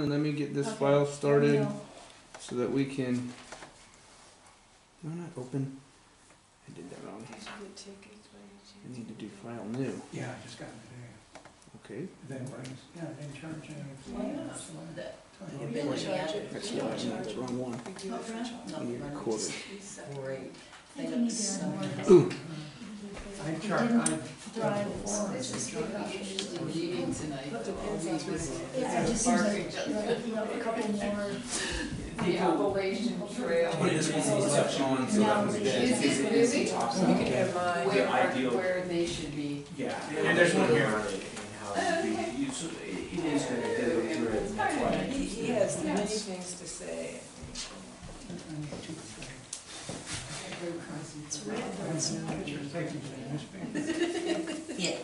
and let me get this Okay, file let me started know. so that we can. Do I not open? I did that wrong. I need to do file new. Yeah, I just got it today. Okay. Then brings, yeah, then charge any Yeah. flight. That's why I need the wrong one. What, Brent? I need it recorded. Great. I think you need to have more. Ooh. I It charge, didn't I. drive or- This is what we should be reading tonight. Yeah, it just seems like, you know, a couple more. The Appalachian Trail. Now, Is it busy? You can have mine. The ideal- Where they should be. Yeah, and there's one here. It is gonna go through it, and that's why. He has many things to say. It's red, but it's not. Yeah.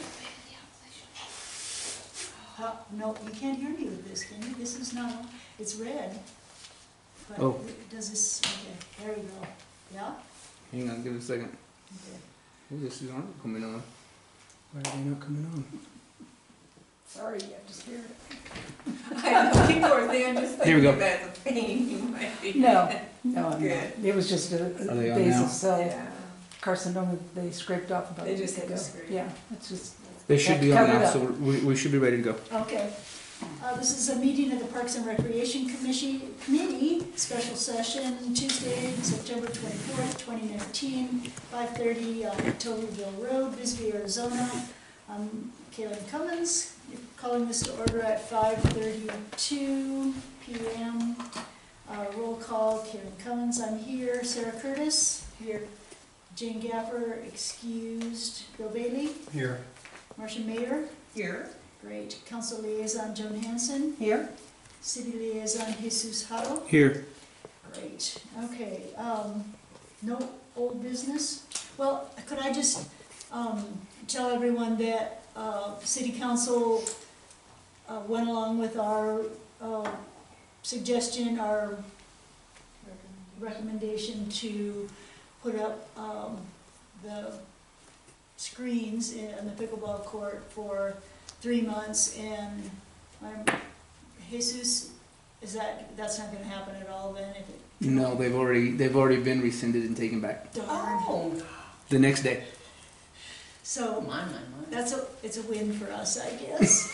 No, you can't hear me with this, can you? This is not, it's red. But Oh. does this, okay, there we go. Yeah? Hang on, give it a second. Okay. Oh, this is not coming on. Why are they not coming on? Sorry, you have to hear it. I know, people are there just Here we go. thinking that's a pain, you might be. No, no, I'm not. Good. It was just a Are they on now? basal cell Yeah. carcinoma they scraped off about a They week just had to ago. scrape. Yeah, it's just, They should be on Cover it now, up. so we should be ready to go. Okay. This is a meeting of the Parks and Recreation Committee, special session, Tuesday, September 24th, 2019, 5:30 on Tobyville Road, Bisbee, Arizona. I'm Kaylin Cummins, calling this to order at 5:32 p.m. Roll call, Kaylin Cummins, I'm here. Sarah Curtis? Here. Jane Gaffer, excused. Bill Bailey? Here. Marcia Mayer? Here. Great. Council Liaison Joan Hanson. here, City Liaison Jesus Hutto. Here. Great. Okay, no old business? Well, could I just, tell everyone that, City Council, went along with our, suggestion, our recommendation to put up, the screens in the pickleball court for 3 months, and Jesus, that's not gonna happen at all then, if it? No, they've already been rescinded and taken back Darn. Oh, the next day. So, Mine. it's a win for us, I guess.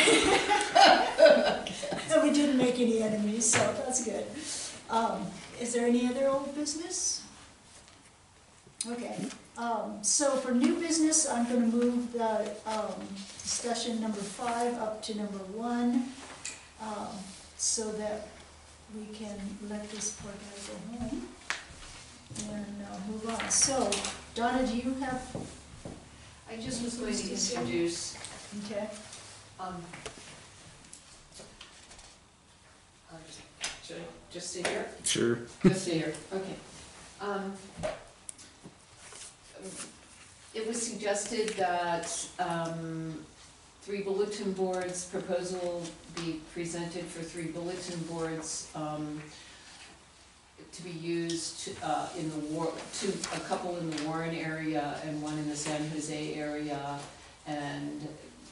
And we didn't make any enemies, so that's good. Is there any other old business? Okay, so for new business, I'm gonna move the, discussion number 5 up to number 1, so that we can let this poor guy go home and move on. So, Donna, do you have, I just was going to introduce, okay, should I just sit here? Sure. Just sit here, okay. It was suggested that 3 bulletin boards, proposal be presented for 3 bulletin boards to be used in the a couple in the Warren area and one in the San Jose area. And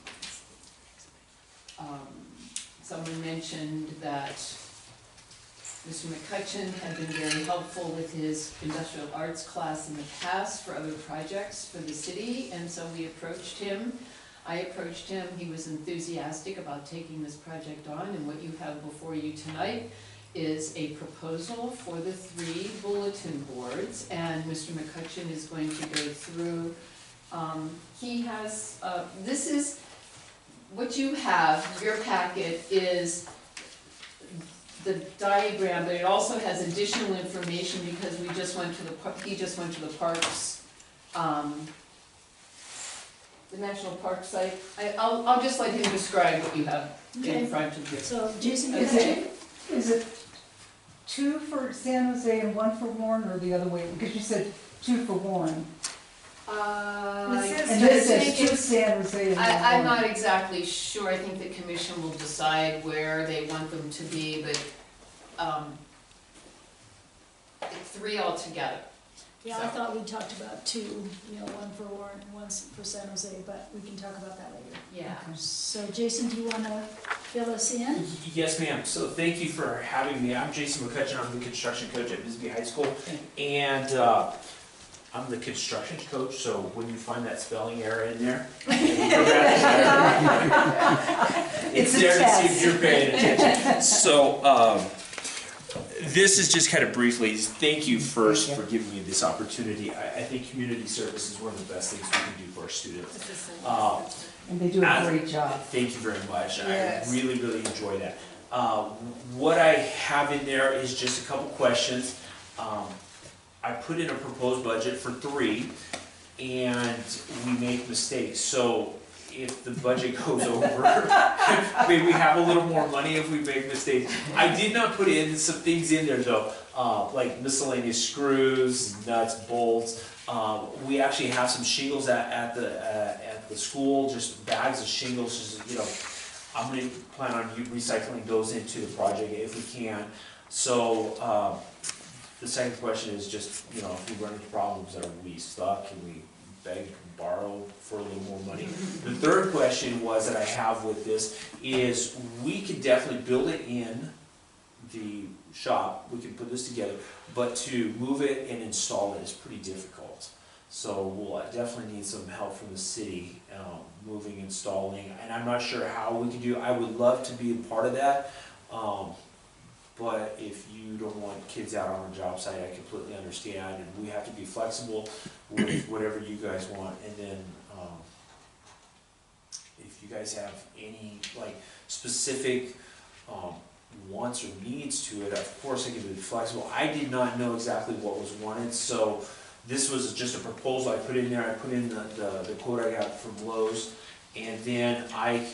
someone mentioned that Mr. McCutcheon had been very helpful with his industrial arts class in the past for other projects for the city, and so we approached him. I approached him, he was enthusiastic about taking this project on, and what you have before you tonight is a proposal for the 3 bulletin boards, and Mr. McCutcheon is going to go through, he has, this is, what you have, your packet is the diagram, but it also has additional information because he just went to the parks, the national park site. I'll just let him describe what you have Okay. in front of you. so Jason, Okay. is it? is it 2 for San Jose and 1 for Warren, or the other way? Because you said 2 for Warren. It says- And this I says think 2 it's- San Jose and 1 Warren. I'm not exactly sure, I think the commission will decide where they want them to be, but, it's 3 altogether. Yeah, I So- thought we talked about two, one for Warren, one for San Jose, but we can talk about that later. Yeah. So Jason, do you wanna fill us in? Yes, ma'am. So thank you for having me. I'm Jason McCutcheon. I'm the construction coach at Bisbee High School. And I'm the construction coach, so when you find that spelling error in there, it's It's a there to see if test. you're paying attention. So this is just kind of briefly, thank you first for giving me this opportunity. I think community service is one of the best things we can do for our students. And they do a great job. Thank you very much. Yes. I really, really enjoy that. What I have in there is just a couple questions. I put in a proposed budget for 3, and we make mistakes. So if the budget goes over, maybe we have a little more money if we make mistakes. I did not put in some things in there though, like miscellaneous screws, nuts, bolts. We actually have some shingles at the school, just bags of shingles, just, I'm gonna plan on recycling those into the project if we can. So, the second question is just, if we run into problems, are we stuck? Can we beg, borrow for a little more money? The third question was that I have with this is we can definitely build it in the shop, we can put this together, but to move it and install it is pretty difficult. So we'll definitely need some help from the city, moving, installing, and I'm not sure how we can do it. I would love to be a part of that, but if you don't want kids out on a job site, I completely understand, and we have to be flexible with whatever you guys want. And then, if you guys have any specific wants or needs to it, of course I can be flexible. I did not know exactly what was wanted, so this was just a proposal I put in there. I put in the quote I got from Lowe's, and then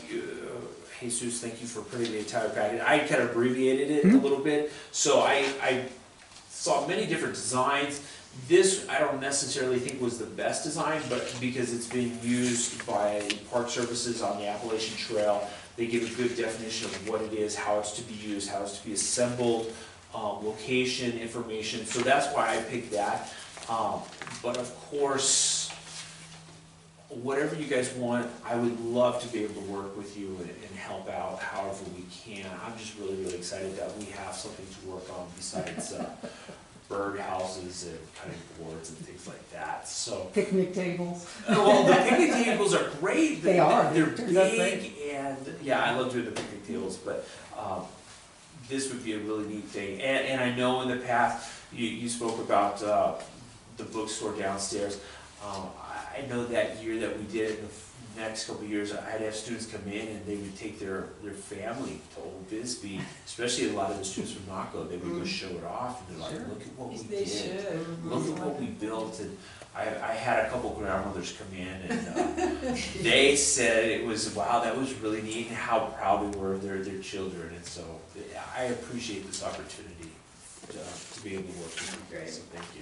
Jesus, thank you for putting the entire package. I kind of abbreviated it a little bit, so I saw many different designs. This I don't necessarily think was the best design, but because it's been used by Park Services on the Appalachian Trail, they give a good definition of what it is, how it's to be used, how it's to be assembled, location information. So that's why I picked that. But of course, whatever you guys want, I would love to be able to work with you and help out however we can. I'm just really, really excited that we have something to work on besides bird houses and cutting boards and things like that. So Picnic tables. well, the picnic tables are great. They are. They're Turned out big, and yeah, I love doing the picnic tables, but this would be a really neat thing. And I know in the past, you spoke about the bookstore downstairs. I know that year that we did it, in the next couple of years, I'd have students come in and they would take their family to Old Bisbee, especially a lot of the students from NACO. They would go show it off, and they're like, look at what we They did. should. Look at what we built. And I had a couple grandmothers come in, and they said it was, wow, that was really neat, and how proud they were of their children. And so I appreciate this opportunity to be able to work with you guys, so thank you.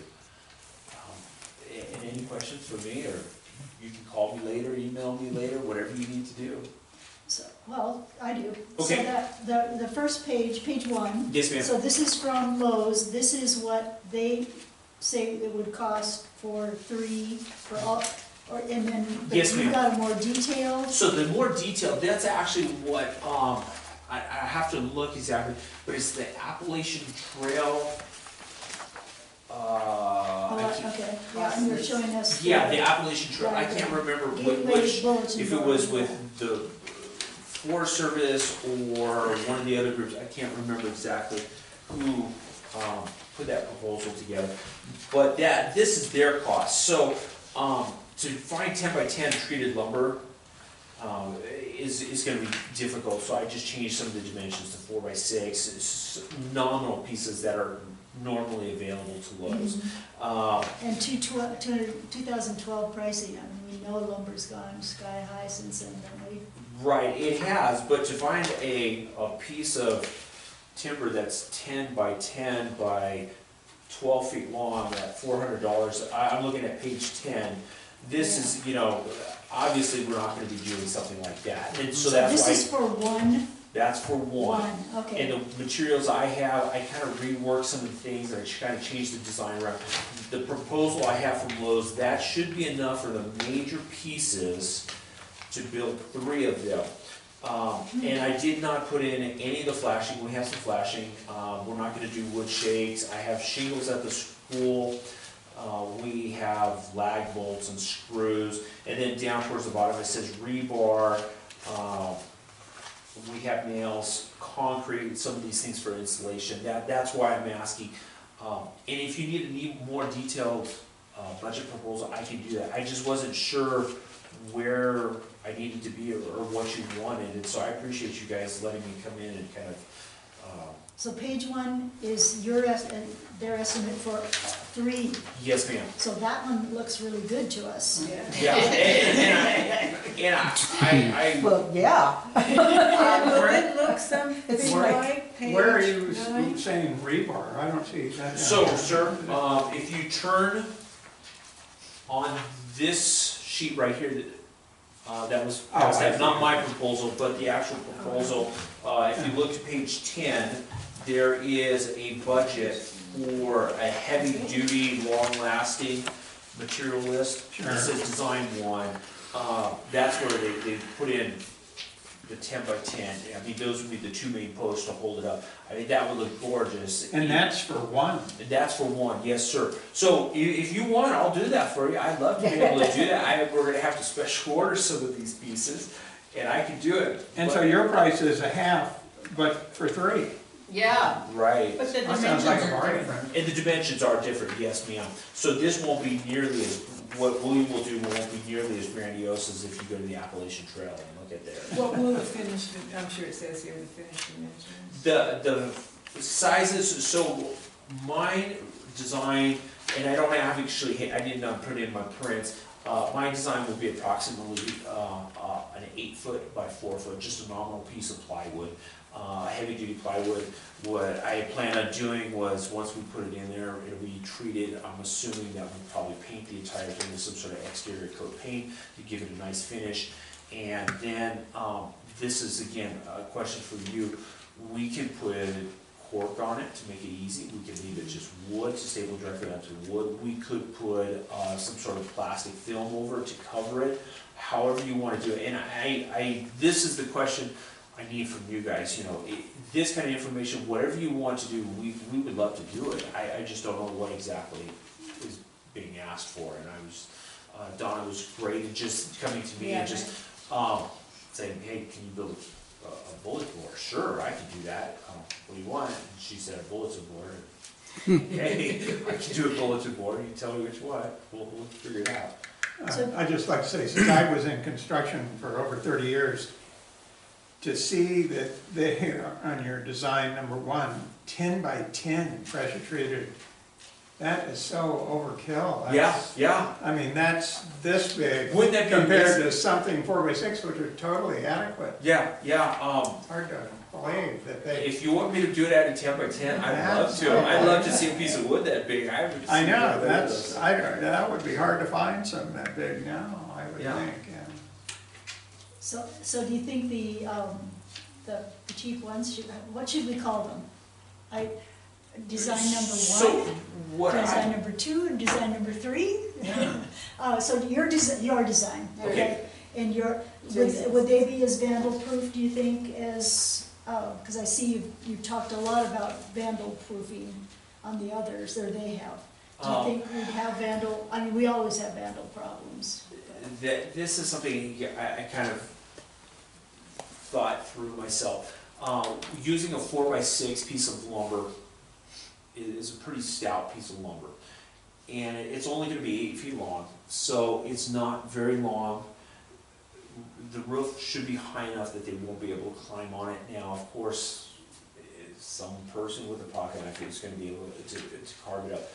And any questions for me, or you can call me later, email me later, whatever you need to do. So, well, I do. Okay. So that, the first page, page 1. Yes, ma'am. So this is from Lowe's. This is what they say it would cost for 3, for all, and then, but Yes, you've ma'am. got a more detailed. So the more detailed, that's actually what, I have to look exactly, but it's the Appalachian Trail, Oh, I can't- okay, yeah, and you're showing us. yeah, the Appalachian Trail, I can't remember which, if it was with the Forest Service or one of the other groups, I can't remember exactly who, put that proposal together. But this is their cost, so, to find 10 by 10 treated lumber, is gonna be difficult, so I just changed some of the dimensions to 4 by 6, nominal pieces that are normally available to Lowe's. And 2012 pricing, I mean, we know lumber's gone sky high since then, don't we? Right, it has, but to find a piece of timber that's 10 by 10 by 12 feet long at $400, I'm looking at page 10. This is, obviously we're not gonna be doing something like that, and so that's This why. is for one That's for one. Okay. And the materials I have, I kind of reworked some of the things, I kind of changed the design around. The proposal I have from Lowe's, that should be enough for the major pieces to build 3 of them. And I did not put in any of the flashing, we have some flashing, we're not gonna do wood shakes, I have shingles at the school, we have lag bolts and screws, and then down towards the bottom it says rebar, we have nails, concrete, some of these things for installation, that's why I'm asking. And if you need a more detailed budget proposal, I can do that, I just wasn't sure where I needed to be or what you wanted, and so I appreciate you guys letting me come in and kind of, So page 1 is their estimate for 3. yes ma'am. So that one looks really good to us. Yeah, and I Well, yeah. Will it look something It's like page 9? Where are you saying rebar? I don't see that. so, sir, if you turn on this sheet right here, that was, Oh, I see. not my proposal, but the actual proposal, if you look at page 10, there is a budget for a heavy-duty, long-lasting material list. Sure. It says design 1, that's where they put in the 10 by 10, I mean, those would be the 2 main posts to hold it up. I mean, that would look gorgeous. And that's for one. That's for one, yes, sir. So if you want, I'll do that for you. I'd love to be able to do that. We're gonna have to special order some of these pieces, and I can do it. And But- so your price is a half, but for 3. Yeah, Right. But the That sounds like a dimensions are bargain. different. And the dimensions are different, yes, ma'am. So this won't be nearly as, what we will do won't be nearly as grandiose as if you go to the Appalachian Trail and look at there. What will the finished, I'm sure it says here, the finished dimensions. The sizes, so mine design, and I don't have actually, I did not put in my prints, my design will be approximately an 8-foot by 4-foot, just a nominal piece of plywood, heavy-duty plywood. What I plan on doing was, once we put it in there, it'll be treated, I'm assuming that we'll probably paint the entire thing with some sort of exterior coat paint to give it a nice finish. And then, this is again, a question for you, we can put cork on it to make it easy, we can leave it just wood to staple directly onto wood. We could put some sort of plastic film over it to cover it, however you want to do it. And this is the question I need from you guys, you know, this kind of information, whatever you want to do, we would love to do it. I just don't know what exactly is being asked for, and I was, Donna was great in just coming to me and just, saying, hey, can you build a bulletin board? Sure, I can do that. What do you want? And she said a bulletin board. Okay, I can do a bulletin board, you tell me which one, we'll figure it out. So- I'd just like to say, since I was in construction for over 30 years, to see that they, on your design number 1, 10 by 10 pressure treated, that is so overkill. Yeah. I mean, that's this big Wouldn't that be compared to something 4 by 6, which are totally adequate. Yeah, It's hard to believe that they, if you want me to do it at a 10 by 10, I'd love to. I'd love to see a piece of wood that big. I would. I know, that would be hard to find some that big now, I would Yeah. think, yeah. So do you think the cheap ones, what should we call them? Design number 1? So, what Design I, number 2 and design number 3? So your design, Okay. okay? And would they be as vandal-proof, do you think, as, because I see you've talked a lot about vandal-proofing on the others, or they have. Do you think we'd have vandal, I mean, we always have vandal problems. this is something I kind of thought through myself. Using a 4 by 6 piece of lumber is a pretty stout piece of lumber. And it's only gonna be 8 feet long, so it's not very long. The roof should be high enough that they won't be able to climb on it. Now, of course, some person with a pocket knife is gonna be able to carve it up.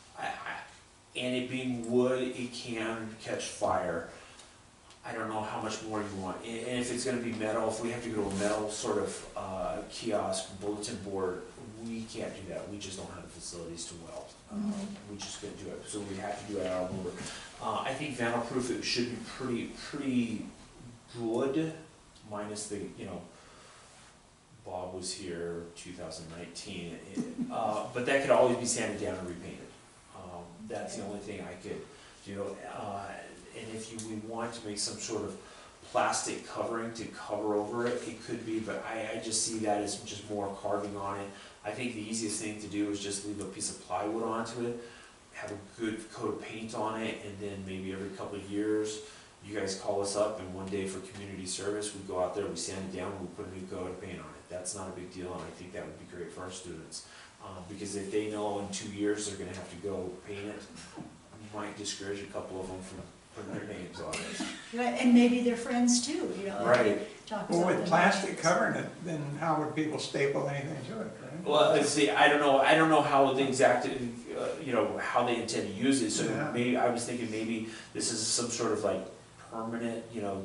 And it being wood, it can catch fire. I don't know how much more you want. And if it's gonna be metal, if we have to go to a metal sort of kiosk, bulletin board, we can't do that. We just don't have the facilities to weld. We just couldn't do it, so we have to do it out of lumber. I think vandal proof, it should be pretty good, minus the, Bob was here 2019, but that could always be sanded down and repainted. That's the only thing I could do. And if we want to make some sort of plastic covering to cover over it, it could be, but I just see that as just more carving on it. I think the easiest thing to do is just leave a piece of plywood onto it, have a good coat of paint on it, and then maybe every couple of years, you guys call us up, and one day for community service, we go out there, we sand it down, we put a new coat of paint on it. That's not a big deal, and I think that would be great for our students. Because if they know in 2 years they're gonna have to go paint it, might discourage a couple of them from putting their names on it. Right, and maybe they're friends too, you know. Right. Talk Well, about with them. plastic covering it, then how would people staple anything to it, right? Well, let's see, I don't know how the exact, how they intend to use it, so Yeah. maybe, I was thinking maybe this is some sort of like permanent,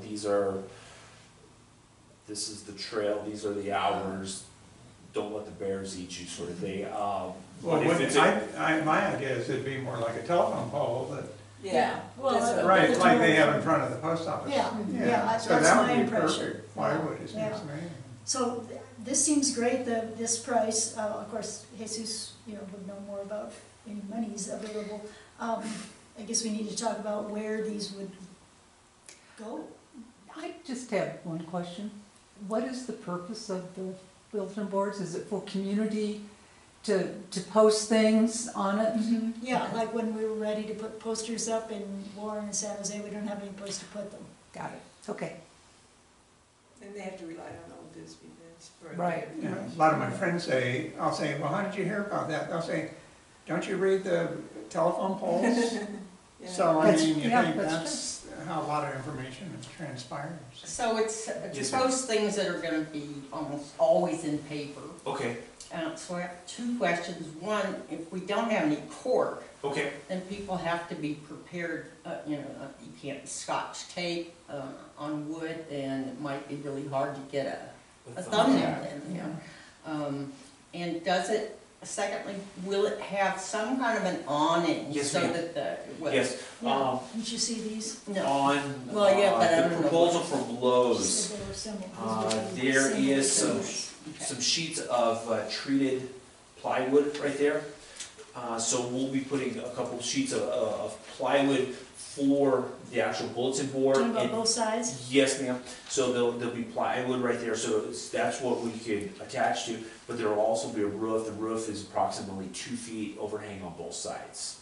this is the trail, these are the hours, don't let the bears eat you sort of thing. Well, But if it's a- my idea is it'd be more like a telephone pole that, Yeah. Well, that's what- right, the like they have in telephone- front of the post office. Yeah, So that's that my would be impression. perfect, plywood, it seems Yeah. to me. So this seems great, this price, of course, Jesus, would know more about any monies available. I guess we need to talk about where these would go. I just have one question. What is the purpose of the bulletin boards? Is it for community to post things on it? Yeah, like when we were ready to put posters up in Warren and San Jose, we don't have any place to put them. Got it, okay. And they have to rely on Old Bisbee bids for. Right. Yeah, a lot of my friends say, I'll say, well, how did you hear about that? They'll say, don't you read the telephone poles? Yeah. So, I That's- mean, you yeah, think that's that's how a lot of information transpires. So it's Yes, to ma'am. post things that are gonna be almost always in paper. Okay, So I have two questions. One, if we don't have any cork, okay, then people have to be prepared, you can't scotch tape on wood, and it might be really hard to get a thumbnail in there. And does it, secondly, will it have some kind of an awning? Yes, so ma'am. that the what- yes, Yeah, didn't you see these? No. on, Well, yeah, but I the don't know. proposal from She Lowe's, said they were similar. there is some, Okay. some sheets of treated plywood right there. So we'll be putting a couple sheets of plywood for the actual bulletin board. Talking about and- both sides? Yes, ma'am. So there'll be plywood right there, so that's what we could attach to, but there will also be a roof. The roof is approximately 2 feet overhang on both sides.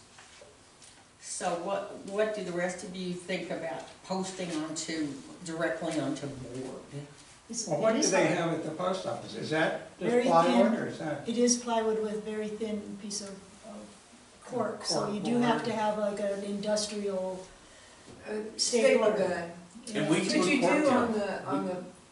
So what do the rest of you think about posting directly onto board? Well, what It do is they hard. have at the post office? Is that just Very plywood thin. or is that? It is plywood with very thin piece of cork, so you do have to have like an industrial Staple stapler. gun. And we Which can you put do cork on down.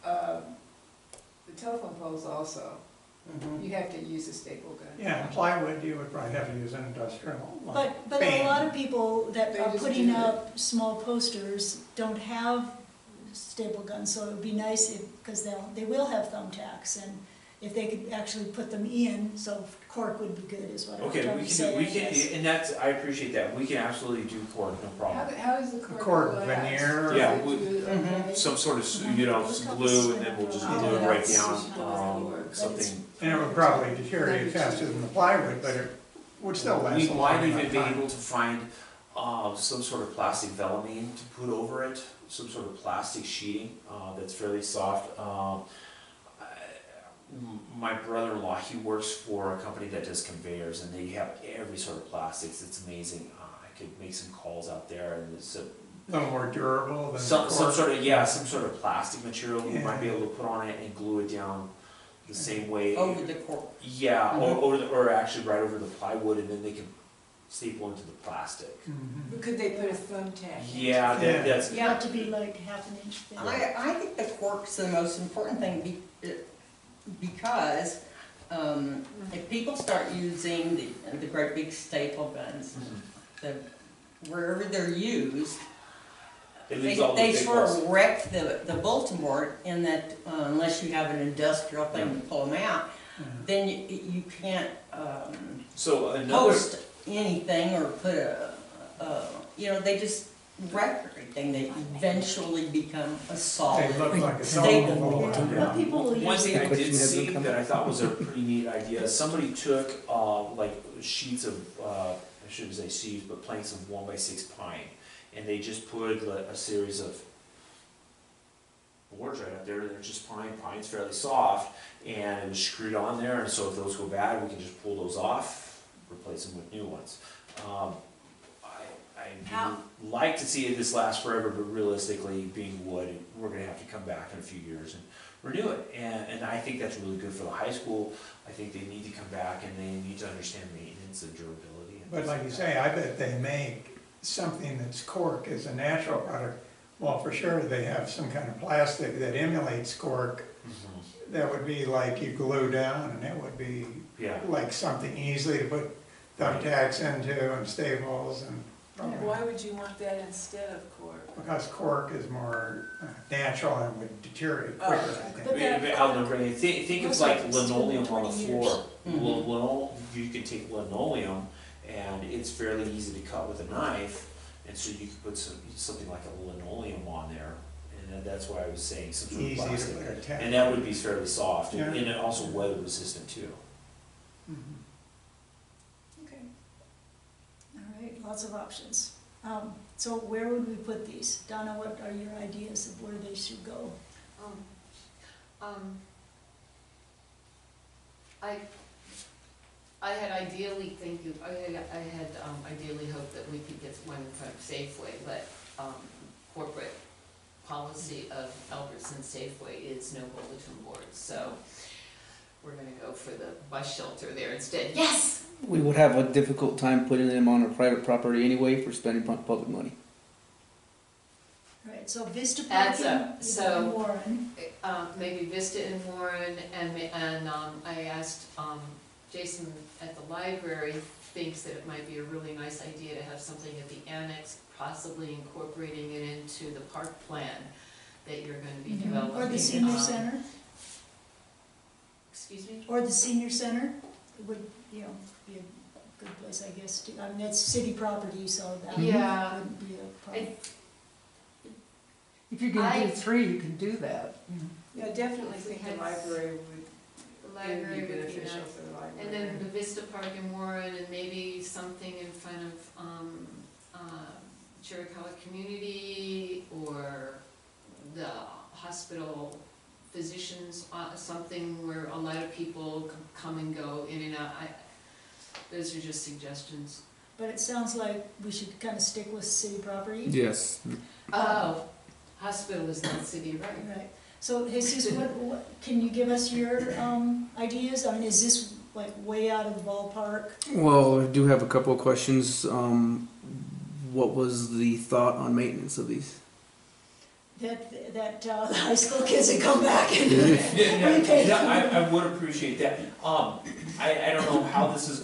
the telephone poles also. Mhm. You have to use a staple gun. Yeah, plywood, you would probably have to use an industrial. like But a band. lot of people that They are just putting do it. up small posters don't have staple guns, so it would be nice if, because they will have thumbtacks, and if they could actually put them in, so cork would be good, is what I'm Okay, trying we to say. I can, guess. and that's, I appreciate that. We can absolutely do cork, no problem. How is the cork? Cork glass? veneer. Yeah, Is it we- good? Mhm. Okay. Some sort of, some glue, and then we'll just glue it right down, something. And it would probably deteriorate faster than the plywood, but it would still last We a long might enough even be time. able to find, some sort of plastic Velamine to put over it, some sort of plastic sheeting, that's fairly soft. My brother-in-law, he works for a company that does conveyors, and they have every sort of plastics, it's amazing. I could make some calls out there, and it's a, A little more durable than some cork. sort of, yeah, some sort of plastic material we might be Yeah. able to put on it and glue it down the same way. Over the cork? Yeah, Mhm. or actually right over the plywood, and then they can staple into the plastic. Mhm. But could they put a thumbtack? Yeah, Yeah. that's, You have to be like half an inch thin. I think the cork's the most important thing because if people start using the great big staple guns, wherever they're used, it they leaves all the they big sort ones. of wreck the bulletin board in that unless you have an industrial thing to pull them out, Yeah. then you can't So another, post anything or put they just wreck or anything, they eventually become a solid. They look like a Stable. solid Yeah, wall. but people will One use thing I Question did has see been come that I up. thought was a pretty neat idea, somebody took, like, sheets of, I shouldn't say sheets, but planks of 1x6 pine, and they just put a series of boards right up there, they're just pine's fairly soft, and it was screwed on there, and so if those go bad, we can just pull those off, replace them with new ones. How- I'd like to see this last forever, but realistically, being wood, we're gonna have to come back in a few years and renew it. And I think that's really good for the high school. I think they need to come back and they need to understand maintenance and durability. And But like you say, I bet they make something that's cork as a natural product. Well, for sure, they have some kind of plastic that emulates cork. Mhm. That would be like you glue down, and it would be Yeah. like something easy to put thumbtacks into and staples and. Why would you want that instead of cork? Because cork is more natural and would deteriorate Oh, quicker, I okay. think. But that Out in the rain, think of Most like of it's still linoleum on the 20 floor. Mhm. You can take linoleum and it's fairly easy to cut with a knife, and so you could put something like a linoleum on there, and that's why I was saying some sort of Easy to plastic. put a tag. And that would be fairly soft, and Yeah. and also weather resistant too. Mhm. Okay. All right, lots of options. So where would we put these? Donna, what are your ideas of where they should go? I had ideally ideally hoped that we could get one in front of Safeway, but, corporate policy of Albertson Safeway is no bulletin boards, so we're gonna go for the bus shelter there instead. Yes! We would have a difficult time putting them on a private property anyway for spending public money. Right, so Vista Adds Parking up. is So- in Warren. Maybe Vista and Warren, and I asked, Jason at the library thinks that it might be a really nice idea to have something at the annex, possibly incorporating it into the park plan that you're gonna be developing. Or the senior center, Excuse me? or the senior center, it would, be a good place, I guess, to, I mean, it's city property, so that Yeah. wouldn't be a problem. If you're gonna do I- 3, you can do that. Yeah, I definitely If we think the had library would The be library would be beneficial nice. for the library. And then the Vista Park in Warren, and maybe something in front of, Chiricahua Community, or the hospital physicians, something where a lot of people come and go in and out. Those are just suggestions. But it sounds like we should kind of stick with city property. Yes. Oh, hospital is not city, right? Right, so Jesus, what, can you give us your, ideas? I mean, is this like way out of the ballpark? Well, I do have a couple of questions. What was the thought on maintenance of these? That the high school kids would come back and Yeah, repay. I would appreciate that. I don't know how this is,